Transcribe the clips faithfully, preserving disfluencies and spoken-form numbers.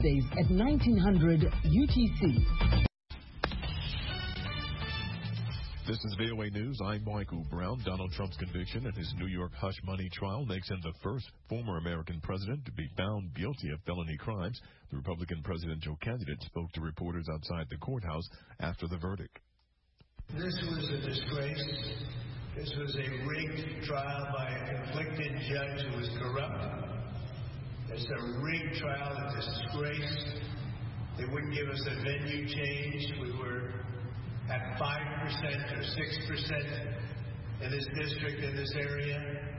Tuesdays at nineteen hundred U T C. This is V O A News. I'm Michael Brown. Donald Trump's conviction in his New York hush money trial makes him the first former American president to be found guilty of felony crimes. The Republican presidential candidate spoke to reporters outside the courthouse after the verdict. This was a disgrace. This was a rigged trial by a conflicted judge who was corrupt. It's a rigged trial, a disgrace. They wouldn't give us a venue change. We were at five percent or six percent in this district, in this area.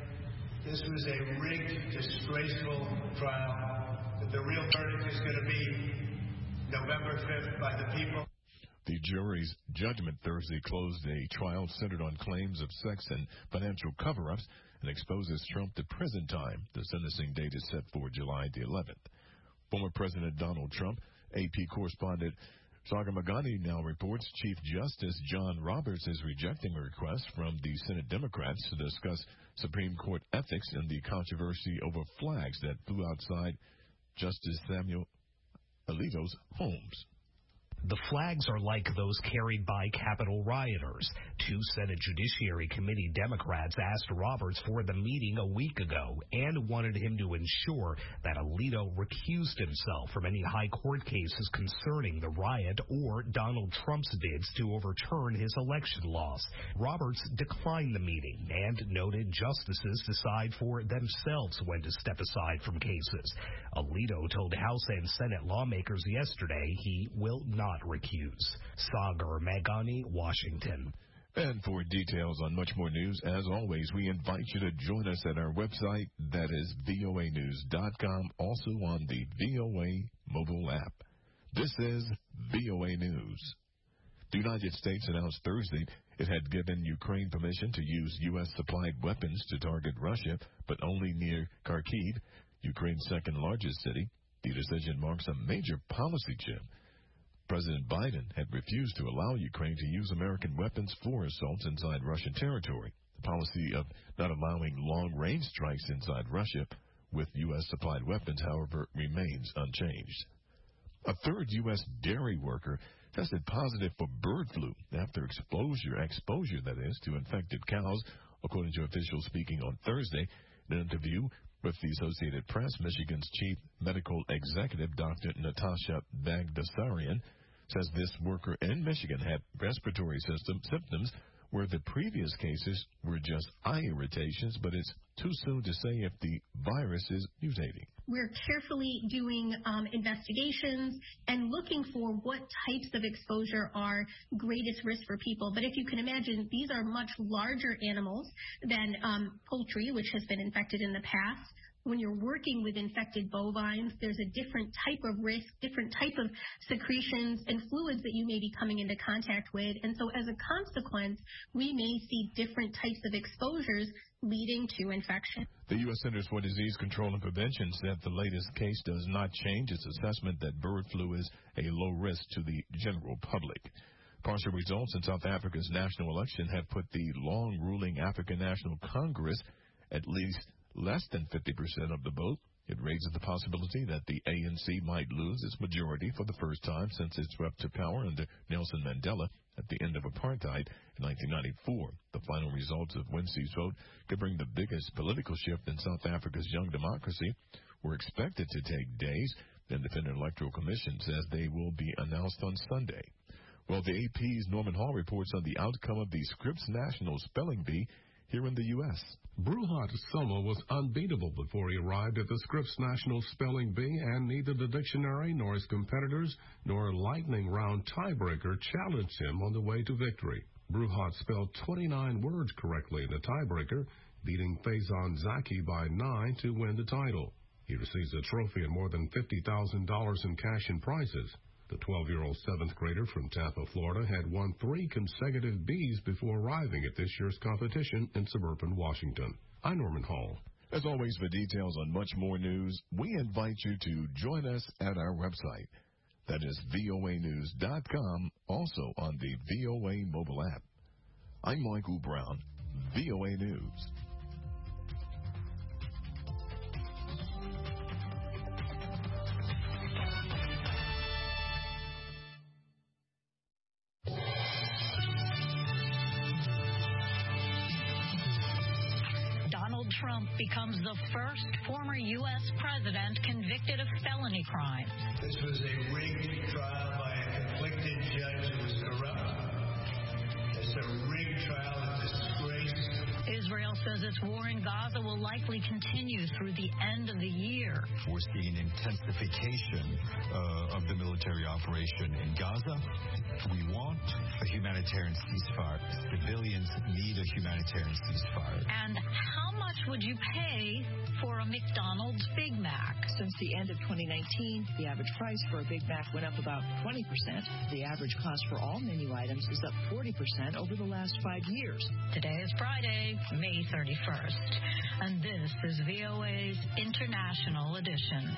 This was a rigged, disgraceful trial. But the real verdict is going to be November fifth by the people. The jury's judgment Thursday closed a trial centered on claims of sex and financial cover-ups and exposes Trump to prison time. The sentencing date is set for July the eleventh. Former President Donald Trump, A P correspondent Sagar Meghani now reports Chief Justice John Roberts is rejecting a request from the Senate Democrats to discuss Supreme Court ethics in the controversy over flags that flew outside Justice Samuel Alito's homes. The flags are like those carried by Capitol rioters. Two Senate Judiciary Committee Democrats asked Roberts for the meeting a week ago and wanted him to ensure that Alito recused himself from any high court cases concerning the riot or Donald Trump's bids to overturn his election loss. Roberts declined the meeting and noted justices decide for themselves when to step aside from cases. Alito told House and Senate lawmakers yesterday he will not recuse. Sagar Meghani, Washington. And for details on much more news, as always, we invite you to join us at our website, that is V O A news dot com, also on the V O A mobile app. This is V O A News. The United States announced Thursday it had given Ukraine permission to use U S supplied weapons to target Russia, but only near Kharkiv, Ukraine's second largest city. The decision marks a major policy shift. President Biden had refused to allow Ukraine to use American weapons for assaults inside Russian territory. The policy of not allowing long-range strikes inside Russia with U S supplied weapons, however, remains unchanged. A third U S dairy worker tested positive for bird flu after exposure, exposure that is, to infected cows, according to officials speaking on Thursday in an interview with the Associated Press. Michigan's chief medical executive, Doctor Natasha Bagdasarian, says this worker in Michigan had respiratory system symptoms where the previous cases were just eye irritations, but it's too soon to say if the virus is mutating. We're carefully doing um, investigations and looking for what types of exposure are greatest risk for people. But if you can imagine, these are much larger animals than um, poultry, which has been infected in the past. When you're working with infected bovines, there's a different type of risk, different type of secretions and fluids that you may be coming into contact with. And so as a consequence, we may see different types of exposures leading to infection. The U S Centers for Disease Control and Prevention said the latest case does not change its assessment that bird flu is a low risk to the general public. Partial results in South Africa's national election have put the long-ruling African National Congress at least less than fifty percent of the vote. It raises the possibility that the A N C might lose its majority for the first time since it swept to power under Nelson Mandela at the end of apartheid in nineteen ninety-four. The final results of Wednesday's vote could bring the biggest political shift in South Africa's young democracy. Were expected to take days. The Independent Electoral Commission says they will be announced on Sunday. Well, the A P's Norman Hall reports on the outcome of the Scripps National Spelling Bee here in the U S Bruhat Soma was unbeatable before he arrived at the Scripps National Spelling Bee, and neither the dictionary nor his competitors nor a lightning round tiebreaker challenged him on the way to victory. Bruhat spelled twenty-nine words correctly in the tiebreaker, beating Faison Zaki by nine to win the title. He receives a trophy and more than fifty thousand dollars in cash and prizes. The twelve-year-old seventh grader from Tampa, Florida, had won three consecutive B's before arriving at this year's competition in suburban Washington. I'm Norman Hall. As always, for details on much more news, we invite you to join us at our website. That is V O A news dot com, also on the V O A mobile app. I'm Michael Brown, V O A News. Trump becomes the first former U S president convicted of felony crimes. This was a rigged trial by a conflicted judge who was corrupt. It's a rigged trial, a disgrace. Israel says its war in Gaza will likely continue through the end of the year. We're seeing intensification uh, of the military operation in Gaza. We want a humanitarian ceasefire. Civilians need a humanitarian ceasefire. And how much would you pay for a McDonald's Big Mac? Since the end of twenty nineteen, the average price for a Big Mac went up about twenty percent. The average cost for all menu items is up forty percent over the last five years. Today is Friday, May thirty-first, and this is V O A's International Edition.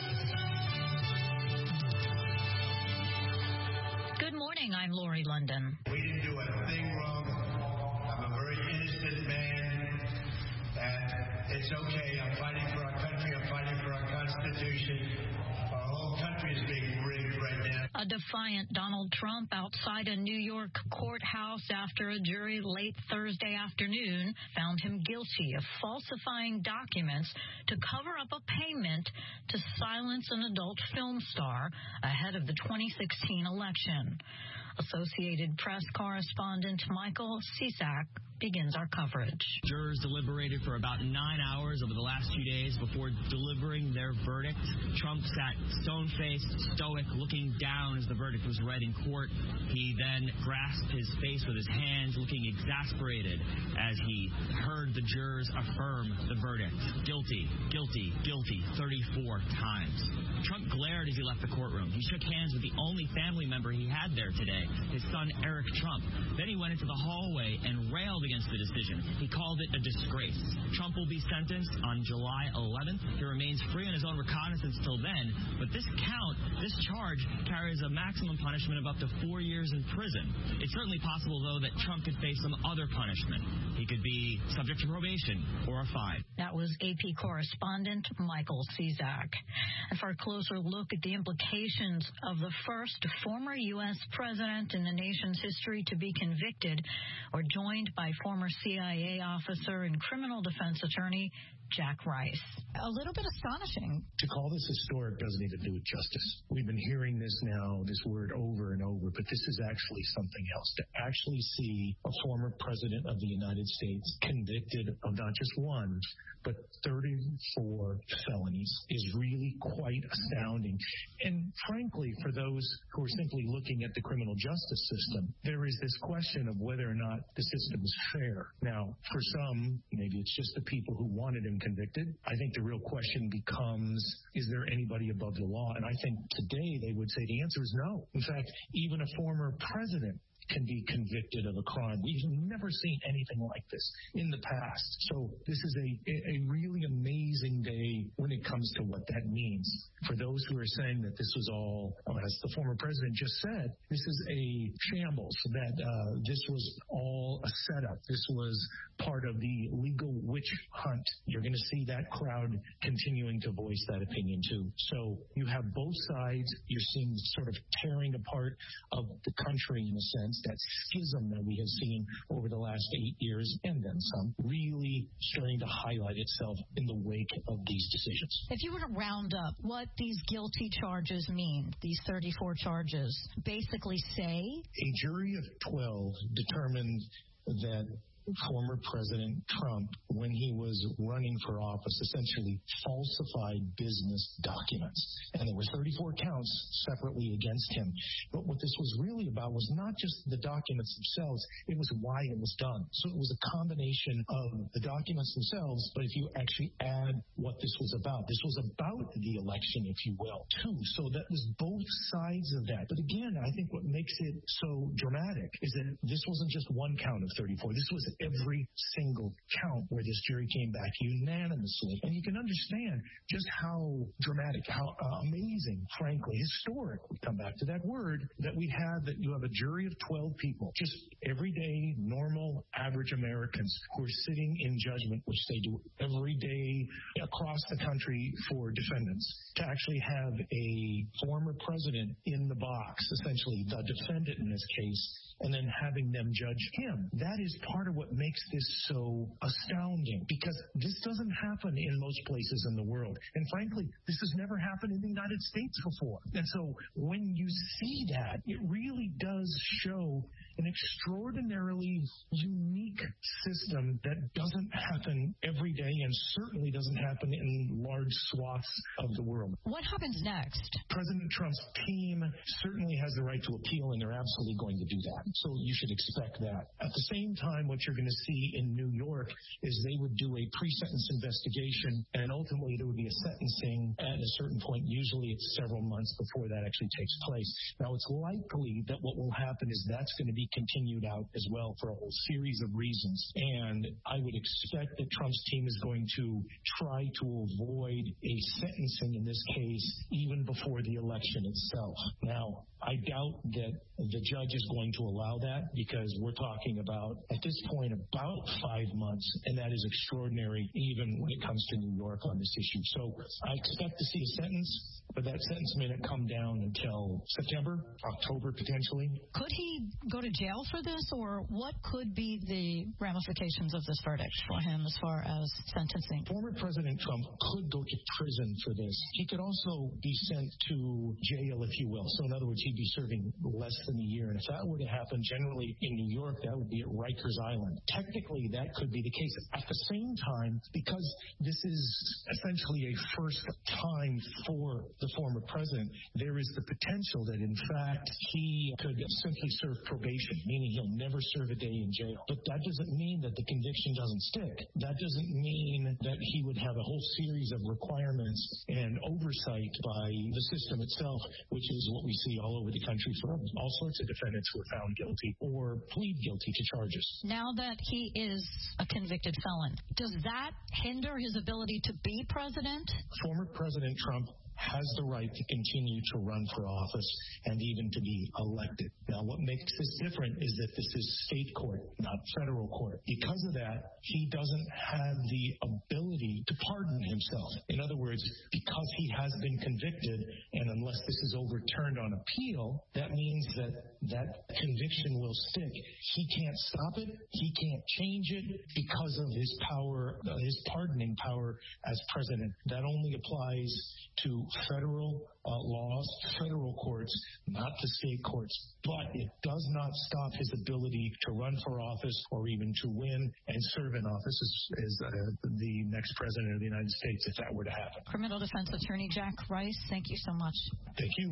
Good morning, I'm Lori London. We didn't do a thing wrong. I'm a very innocent man. And it's okay. I'm fighting for our country. I'm fighting for our Constitution. Our whole country is being rigged right now. A defiant Donald Trump outside a New York courthouse after a jury late Thursday afternoon found him guilty of falsifying documents to cover up a payment to silence an adult film star ahead of the twenty sixteen election. Associated Press correspondent Michael Cisak begins our coverage. Jurors deliberated for about nine hours over the last few days before delivering their verdict. Trump sat stone-faced, stoic, looking down as the verdict was read in court. He then grasped his face with his hands, looking exasperated as he heard the jurors affirm the verdict. Guilty, guilty, guilty, thirty-four times. Trump glared as he left the courtroom. He shook hands with the only family member he had there today, his son Eric Trump. Then he went into the hallway and railed against the decision. He called it a disgrace. Trump will be sentenced on July eleventh. He remains free on his own recognizance till then, but this count, this charge, carries a maximum punishment of up to four years in prison. It's certainly possible, though, that Trump could face some other punishment. He could be subject to probation or a fine. That was A P correspondent Michael Cisak. And for a closer look at the implications of the first former U S president in the nation's history to be convicted, we're joined by former C I A officer and criminal defense attorney Jack Rice. A little bit astonishing. To call this historic doesn't even do it justice. We've been hearing this now, this word over and over, but this is actually something else. To actually see a former president of the United States convicted of not just one, but thirty-four felonies is really quite astounding. And frankly, for those who are simply looking at the criminal justice system, there is this question of whether or not the system is fair. Now, for some, maybe it's just the people who wanted him convicted. I think the real question becomes, is there anybody above the law? And I think today they would say the answer is no. In fact, even a former president can be convicted of a crime. We've never seen anything like this in the past. So this is a, a really amazing day when it comes to what that means. For those who are saying that this was all, as the former president just said, this is a shambles, that uh, this was all a setup. This was part of the legal witch hunt. You're going to see that crowd continuing to voice that opinion too. So you have both sides. You're seeing sort of tearing apart of the country in a sense. That schism that we have seen over the last eight years and then some really starting to highlight itself in the wake of these decisions. If you were to round up what these guilty charges mean, these thirty-four charges, basically say? A jury of twelve determined that former President Trump, when he was running for office, essentially falsified business documents. And there were thirty-four counts separately against him. But what this was really about was not just the documents themselves, it was why it was done. So it was a combination of the documents themselves, but if you actually add what this was about, this was about the election, if you will, too. So that was both sides of that. But again, I think what makes it so dramatic is that this wasn't just one count of thirty-four. This was every single count where this jury came back unanimously. And you can understand just how dramatic, how uh, amazing, frankly, historic, we come back to that word, that we have, that you have a jury of twelve people, just everyday, normal, average Americans who are sitting in judgment, which they do every day across the country for defendants, to actually have a former president in the box, essentially the defendant in this case, and then having them judge him. That is part of what what makes this so astounding, because this doesn't happen in most places in the world. And frankly, this has never happened in the United States before. And so when you see that, it really does show an extraordinarily unique system that doesn't happen every day and certainly doesn't happen in large swaths of the world. What happens next? President Trump's team certainly has the right to appeal, and they're absolutely going to do that. So you should expect that. At the same time, what you're going to see in New York is they would do a pre-sentence investigation, and ultimately there would be a sentencing at a certain point. Usually it's several months before that actually takes place. Now, it's likely that what will happen is that's going to be continued out as well for a whole series of reasons. And I would expect that Trump's team is going to try to avoid a sentencing in this case even before the election itself. Now, I doubt that the judge is going to allow that, because we're talking about, at this point, about five months, and that is extraordinary even when it comes to New York on this issue. So I expect to see a sentence, but that sentence may not come down until September, October, potentially. Could he go to jail for this, or what could be the ramifications of this verdict for him as far as sentencing? Former President Trump could go to prison for this. He could also be sent to jail, if you will. So in other words, he'd be serving less than a year. And if that were to happen, generally in New York, that would be at Rikers Island. Technically, that could be the case. At the same time, because this is essentially a first time for the former president, there is the potential that, in fact, he could simply serve probation, meaning he'll never serve a day in jail. But that doesn't mean that the conviction doesn't stick. That doesn't mean that he would have a whole series of requirements and oversight by the system itself, which is what we see all over the country for all sorts of defendants who are found guilty or plead guilty to charges. Now that he is a convicted felon, does that hinder his ability to be president? Former President Trump has the right to continue to run for office and even to be elected. Now, what makes this different is that this is state court, not federal court. Because of that, he doesn't have the ability to pardon himself. In other words, because he has been convicted, and unless this is overturned on appeal, that means that that conviction will stick. He can't stop it. He can't change it because of his power, uh, his pardoning power as president. That only applies to federal uh, laws, federal courts, not to state courts. But it does not stop his ability to run for office or even to win and serve in office as, as uh, the next president of the United States, if that were to happen. Criminal defense attorney Jack Rice, thank you so much. Thank you.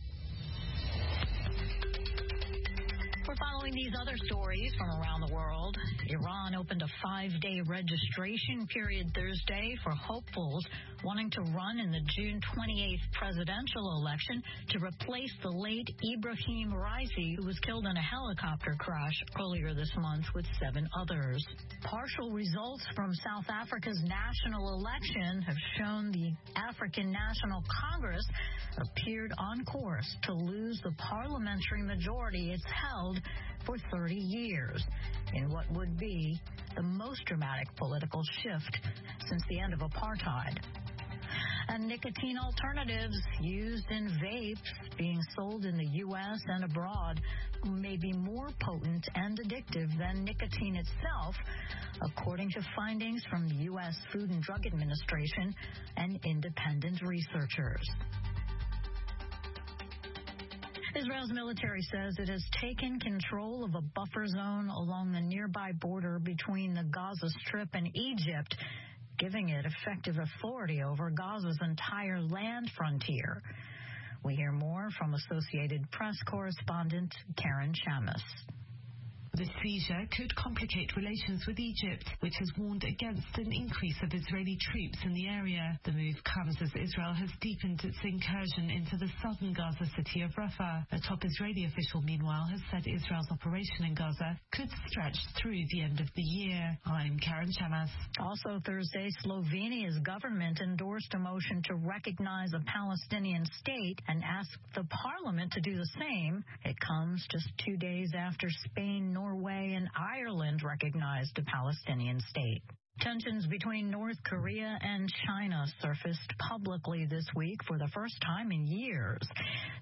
We're following these other stories from around the world. Iran opened a five-day registration period Thursday for hopefuls wanting to run in the June twenty-eighth presidential election to replace the late Ibrahim Raisi, who was killed in a helicopter crash earlier this month with seven others. Partial results from South Africa's national election have shown the African National Congress appeared on course to lose the parliamentary majority it's held for thirty years in what would be the most dramatic political shift since the end of apartheid. And nicotine alternatives used in vapes being sold in the U S and abroad may be more potent and addictive than nicotine itself, according to findings from the U S Food and Drug Administration and independent researchers. Israel's military says it has taken control of a buffer zone along the nearby border between the Gaza Strip and Egypt, giving it effective authority over Gaza's entire land frontier. We hear more from Associated Press correspondent Karen Chamis. The seizure could complicate relations with Egypt, which has warned against an increase of Israeli troops in the area. The move comes as Israel has deepened its incursion into the southern Gaza city of Rafah. A top Israeli official, meanwhile, has said Israel's operation in Gaza could stretch through the end of the year. I'm Karen Chamas. Also Thursday, Slovenia's government endorsed a motion to recognize a Palestinian state and asked the parliament to do the same. It comes just two days after Spain, Norway, and Ireland recognized a Palestinian state. Tensions between North Korea and China surfaced publicly this week for the first time in years. The apparent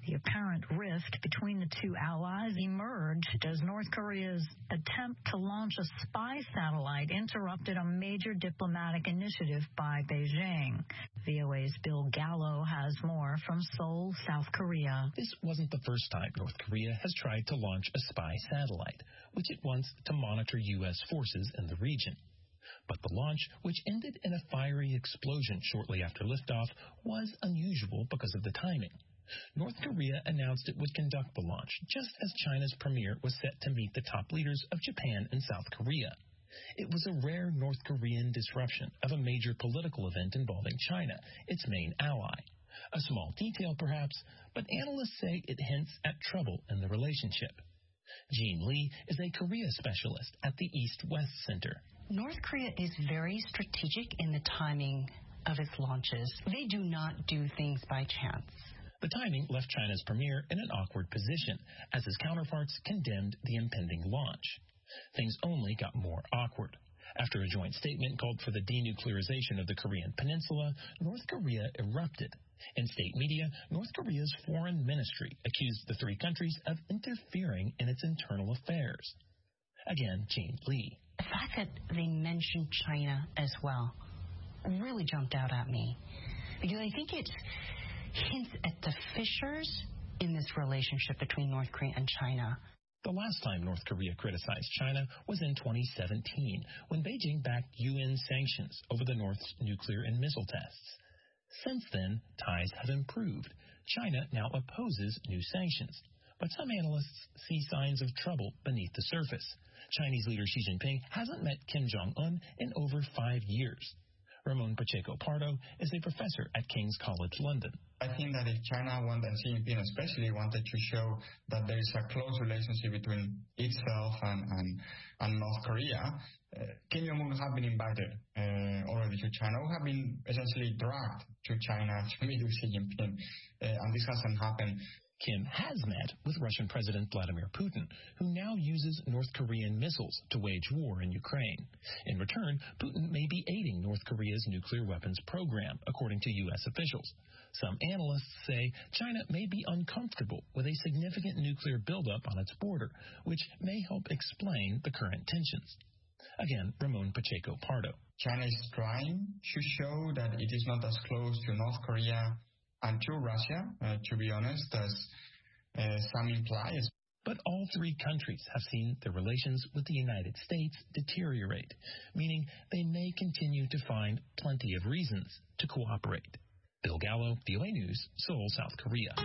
apparent rift between the two allies emerged as North Korea's attempt to launch a spy satellite interrupted a major diplomatic initiative by Beijing. V O A's Bill Gallo has more from Seoul, South Korea. This wasn't the first time North Korea has tried to launch a spy satellite, which it wants to monitor U S forces in the region. But the launch, which ended in a fiery explosion shortly after liftoff, was unusual because of the timing. North Korea announced it would conduct the launch just as China's premier was set to meet the top leaders of Japan and South Korea. It was a rare North Korean disruption of a major political event involving China, its main ally. A small detail, perhaps, but analysts say it hints at trouble in the relationship. Jean Lee is a Korea specialist at the East-West Center. North Korea is very strategic in the timing of its launches. They do not do things by chance. The timing left China's premier in an awkward position, as his counterparts condemned the impending launch. Things only got more awkward. After a joint statement called for the denuclearization of the Korean peninsula, North Korea erupted. In state media, North Korea's foreign ministry accused the three countries of interfering in its internal affairs. Again, Jean Lee. The fact that they mentioned China as well really jumped out at me, because I think it hints at the fissures in this relationship between North Korea and China. The last time North Korea criticized China was in twenty seventeen, when Beijing backed U N sanctions over the North's nuclear and missile tests. Since then, ties have improved. China now opposes new sanctions, but some analysts see signs of trouble beneath the surface. Chinese leader Xi Jinping hasn't met Kim Jong-un in over five years. Ramon Pacheco Pardo is a professor at King's College London. I think that if China wanted, and Xi Jinping especially wanted to show that there is a close relationship between itself and, and, and North Korea, uh, Kim Jong-un have been invited uh, already to China, or have been essentially dragged to China to meet with Xi Jinping, uh, and this hasn't happened. Kim has met with Russian President Vladimir Putin, who now uses North Korean missiles to wage war in Ukraine. In return, Putin may be aiding North Korea's nuclear weapons program, according to U S officials. Some analysts say China may be uncomfortable with a significant nuclear buildup on its border, which may help explain the current tensions. Again, Ramon Pacheco Pardo. China is trying to show that it is not as close to North Korea and to Russia, uh, to be honest, as uh, some imply. But all three countries have seen their relations with the United States deteriorate, meaning they may continue to find plenty of reasons to cooperate. Bill Gallo, V O A News, Seoul, South Korea.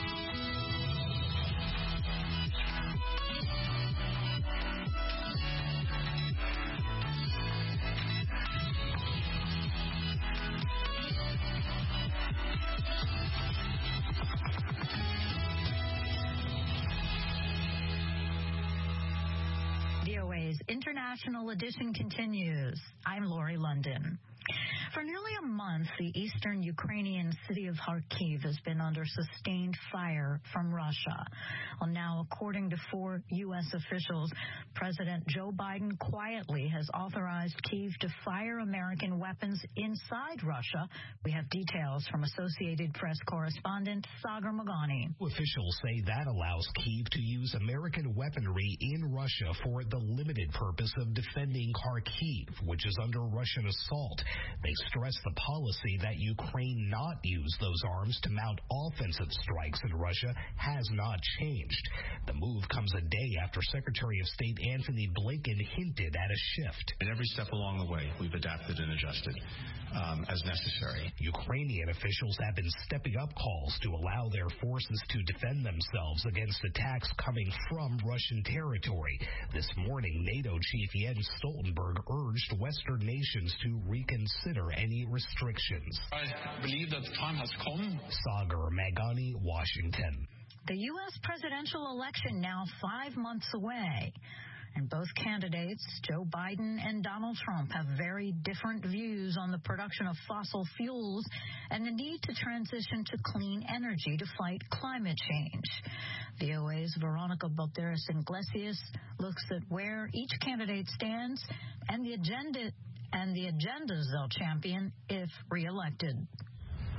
International edition continues. I'm Lori London. For nearly a month, the eastern Ukrainian city of Kharkiv has been under sustained fire from Russia. Well, now, according to four U S officials, President Joe Biden quietly has authorized Kyiv to fire American weapons inside Russia. We have details from Associated Press correspondent Sagar Magani. Officials say that allows Kyiv to use American weaponry in Russia for the limited purpose of defending Kharkiv, which is under Russian assault. They stress the policy that Ukraine not use those arms to mount offensive strikes in Russia has not changed. The move comes a day after Secretary of State Anthony Blinken hinted at a shift. In every step along the way, we've adapted and adjusted um, as necessary. Ukrainian officials have been stepping up calls to allow their forces to defend themselves against attacks coming from Russian territory. This morning, NATO Chief Jens Stoltenberg urged Western nations to reconsider any restrictions. I believe that the time has come. Sagar Magani, Washington. The U S presidential election now five months away, and both candidates, Joe Biden and Donald Trump, have very different views on the production of fossil fuels and the need to transition to clean energy to fight climate change. V O A's Veronica Balderas Iglesias looks at where each candidate stands and the agenda and the agendas they'll champion if reelected.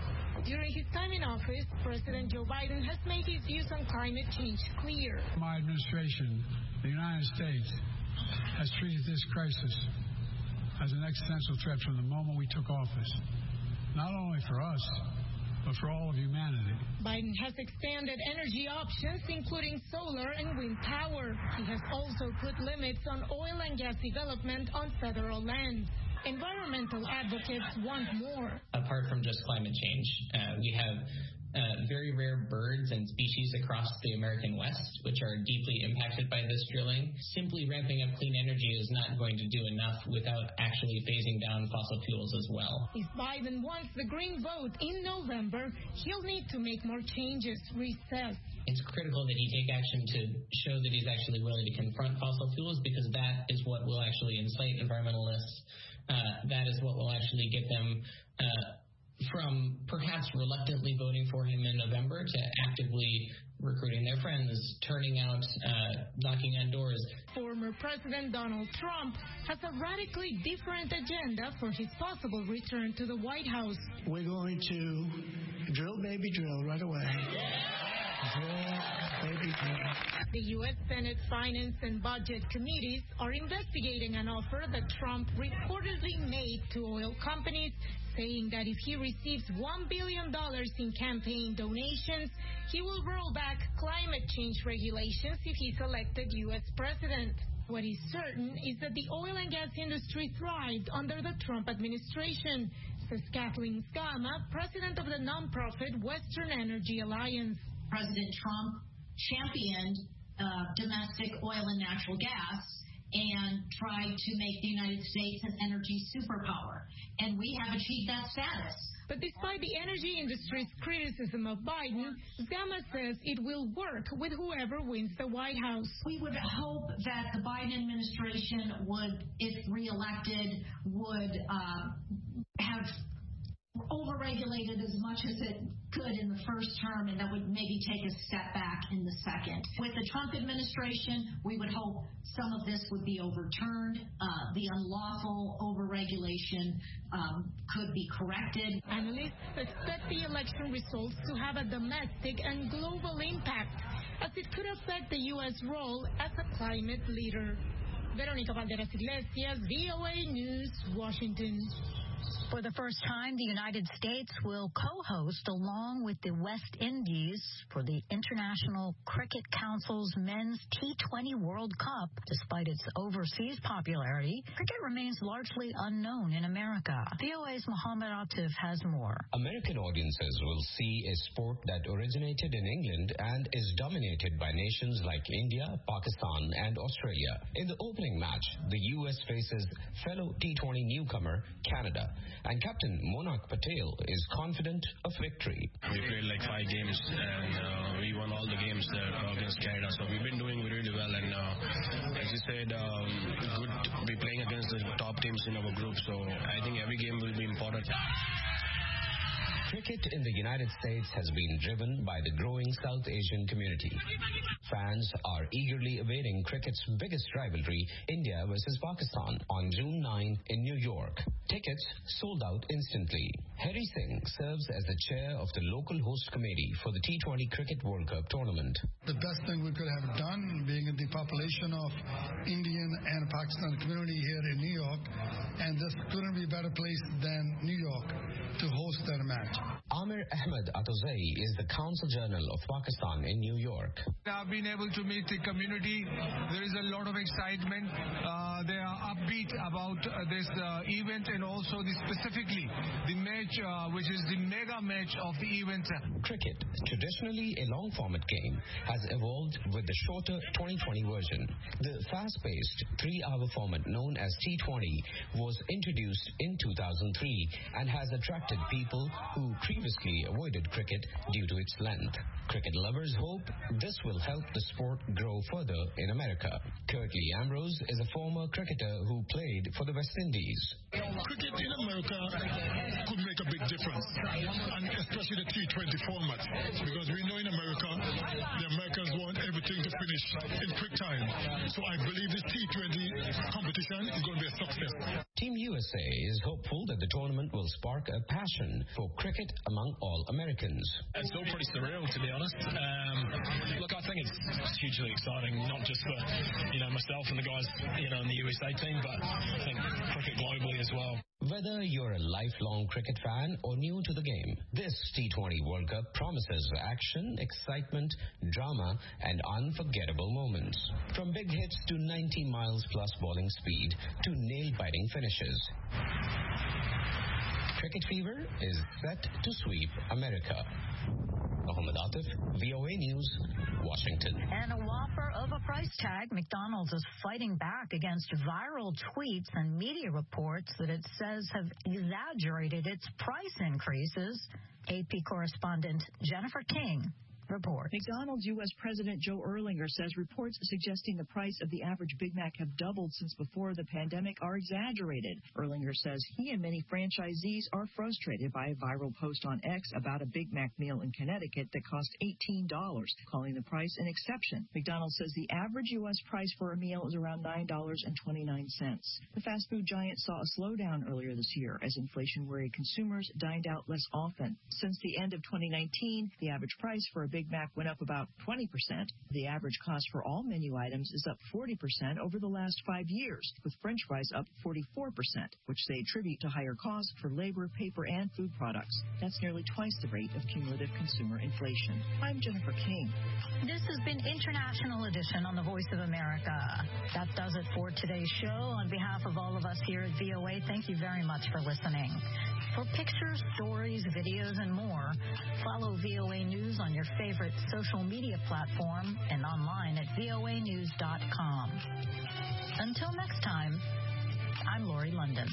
During his time in office, President Joe Biden has made his views on climate change clear. My administration, the United States, has treated this crisis as an existential threat from the moment we took office, not only for us, but for all of humanity. Biden has expanded energy options, including solar and wind power. He has also put limits on oil and gas development on federal lands. Environmental advocates want more. Apart from just climate change, uh, we have uh, very rare birds and species across the American West, which are deeply impacted by this drilling. Simply ramping up clean energy is not going to do enough without actually phasing down fossil fuels as well. If Biden wants the green vote in November, he'll need to make more changes, Reese says. It's critical that he take action to show that he's actually willing to confront fossil fuels, because that is what will actually incite environmentalists. Uh, that is what will actually get them uh, from perhaps reluctantly voting for him in November to actively recruiting their friends, turning out, uh, knocking on doors. Former President Donald Trump has a radically different agenda for his possible return to the White House. We're going to drill, baby, drill right away. The U S Senate Finance and Budget Committees are investigating an offer that Trump reportedly made to oil companies, saying that if he receives one billion dollars in campaign donations, he will roll back climate change regulations if he's elected U S president. What is certain is that the oil and gas industry thrived under the Trump administration, says Kathleen Skama, president of the nonprofit Western Energy Alliance. President Trump championed uh, domestic oil and natural gas and tried to make the United States an energy superpower. And we have achieved that status. But despite the energy industry's criticism of Biden, Skama says it will work with whoever wins the White House. We would hope that the Biden administration would, if reelected, would uh, have overregulated as much as it could in the first term, and that would maybe take a step back in the second. With the Trump administration, we would hope some of this would be overturned. Uh, the unlawful overregulation um, could be corrected. Analysts expect the election results to have a domestic and global impact, as it could affect the U S role as a climate leader. Veronica Valderas Iglesias, V O A News, Washington. For the first time, the United States will co-host, along with the West Indies, for the International Cricket Council's Men's T twenty World Cup. Despite its overseas popularity, cricket remains largely unknown in America. V O A's Mohammed Atif has more. American audiences will see a sport that originated in England and is dominated by nations like India, Pakistan, and Australia. In the opening match, the U S faces fellow T twenty newcomer Canada, and Captain Monak Patel is confident of victory. We played like five games and uh, we won all the games that against Canada, so we've been doing really well, and uh, as you said, um, good to be playing against the top teams in our group, so I think every game will be important. Cricket in the United States has been driven by the growing South Asian community. Fans are eagerly awaiting cricket's biggest rivalry, India versus Pakistan, on June ninth in New York. Tickets sold out instantly. Harry Singh serves as the chair of the local host committee for the T twenty Cricket World Cup tournament. The best thing we could have done, being in the population of Indian and Pakistan community here in New York, and this couldn't be a better place than New York to host that match. Amir Ahmed Atozai is the Council General of Pakistan in New York. I've been able to meet the community. There is a lot of excitement. Uh, they are upbeat about uh, this uh, event, and also the specifically the match, uh, which is the mega match of the event. Cricket, traditionally a long-format game, has evolved with the shorter twenty twenty version. The fast-paced three-hour format known as T twenty was introduced in two thousand three and has attracted people who previously avoided cricket due to its length. Cricket lovers hope this will help the sport grow further in America. Curtly Ambrose is a former cricketer who played for the West Indies. Cricket in America could make a big difference, and especially the T twenty format, because we know in America, the Americans want everything to finish finished in quick time. So I believe this T twenty competition is going to be a success. Team U S A is hopeful that the tournament will spark a passion for cricket among all Americans. It's all pretty surreal, to be honest. Um, look, I think it's hugely exciting, not just for you know myself and the guys you know in the U S A team, but I think cricket globally as well. Whether you're a lifelong cricket fan or new to the game, this T twenty World Cup promises action, excitement, drama, and unforgettable moments. From big hits to ninety miles plus bowling speed to nail-biting finishes. Cricket fever is set to sweep America. Mohammed Atif, V O A News, Washington. And a whopper of a price tag, McDonald's is fighting back against viral tweets and media reports that it says have exaggerated its price increases. A P correspondent Jennifer King reports. McDonald's U S President Joe Erlinger says reports suggesting the price of the average Big Mac have doubled since before the pandemic are exaggerated. Erlinger says he and many franchisees are frustrated by a viral post on X about a Big Mac meal in Connecticut that cost eighteen dollars, calling the price an exception. McDonald's says the average U S price for a meal is around nine dollars and twenty-nine cents. The fast food giant saw a slowdown earlier this year as inflation worried consumers dined out less often. Since the end of twenty nineteen, the average price for a Big Mac went up about twenty percent. The average cost for all menu items is up forty percent over the last five years, with French fries up forty-four percent, which they attribute to higher costs for labor, paper, and food products. That's nearly twice the rate of cumulative consumer inflation. I'm Jennifer King. This has been International Edition on the Voice of America. That does it for today's show. On behalf of all of us here at V O A, thank you very much for listening. For pictures, stories, videos, and more, follow V O A News on your favorite social media platform and online at V O A news dot com. Until next time, I'm Lori London.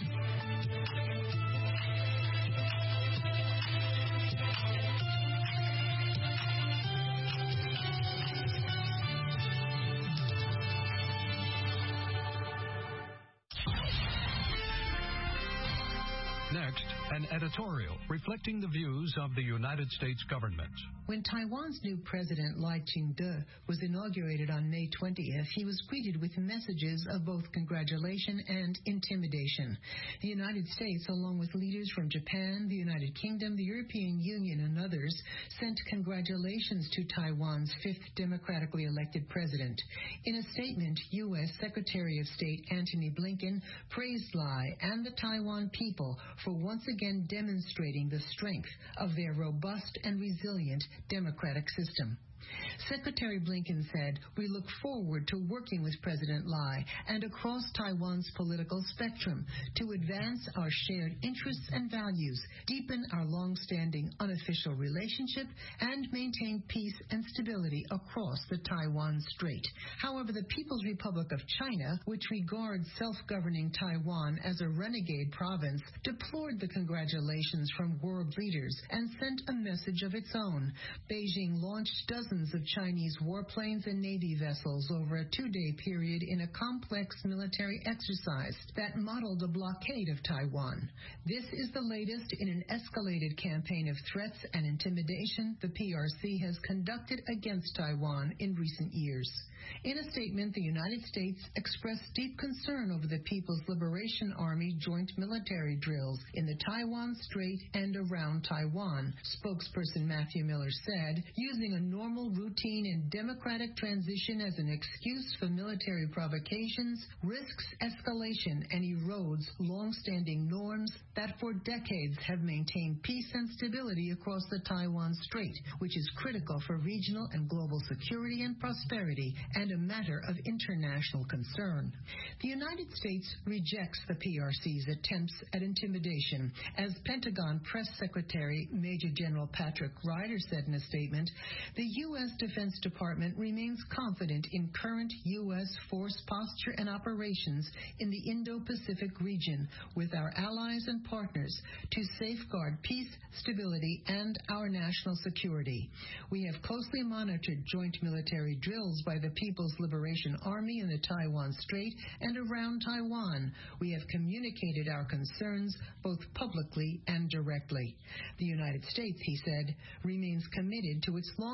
Next, an editorial reflecting the views of the United States government. When Taiwan's new president, Lai Ching-te, was inaugurated on May twentieth, he was greeted with messages of both congratulation and intimidation. The United States, along with leaders from Japan, the United Kingdom, the European Union, and others, sent congratulations to Taiwan's fifth democratically elected president. In a statement, U S Secretary of State Antony Blinken praised Lai and the Taiwan people for once again demonstrating the strength of their robust and resilient democratic system. Secretary Blinken said, "We look forward to working with President Lai and across Taiwan's political spectrum to advance our shared interests and values, deepen our long-standing unofficial relationship, and maintain peace and stability across the Taiwan Strait." However, the People's Republic of China, which regards self-governing Taiwan as a renegade province, deplored the congratulations from world leaders and sent a message of its own. Beijing launched dozens of Chinese warplanes and Navy vessels over a two-day period in a complex military exercise that modeled a blockade of Taiwan. This is the latest in an escalated campaign of threats and intimidation the P R C has conducted against Taiwan in recent years. In a statement, the United States expressed deep concern over the People's Liberation Army joint military drills in the Taiwan Strait and around Taiwan. Spokesperson Matthew Miller said, "Using a normal, routine, and democratic transition as an excuse for military provocations risks escalation and erodes long-standing norms that for decades have maintained peace and stability across the Taiwan Strait, which is critical for regional and global security and prosperity and a matter of international concern." The United States rejects the P R C's attempts at intimidation. As Pentagon Press Secretary Major General Patrick Ryder said in a statement, the U S Defense Department remains confident in current U S force posture and operations in the Indo-Pacific region with our allies and partners to safeguard peace, stability, and our national security. We have closely monitored joint military drills by the People's Liberation Army in the Taiwan Strait and around Taiwan. We have communicated our concerns both publicly and directly. The United States, he said, remains committed to its long-standing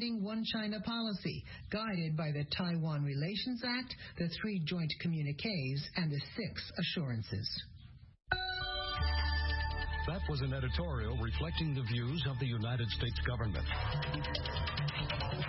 long-standing One China policy, guided by the Taiwan Relations Act, the three joint communiques, and the six assurances. That was an editorial reflecting the views of the United States government.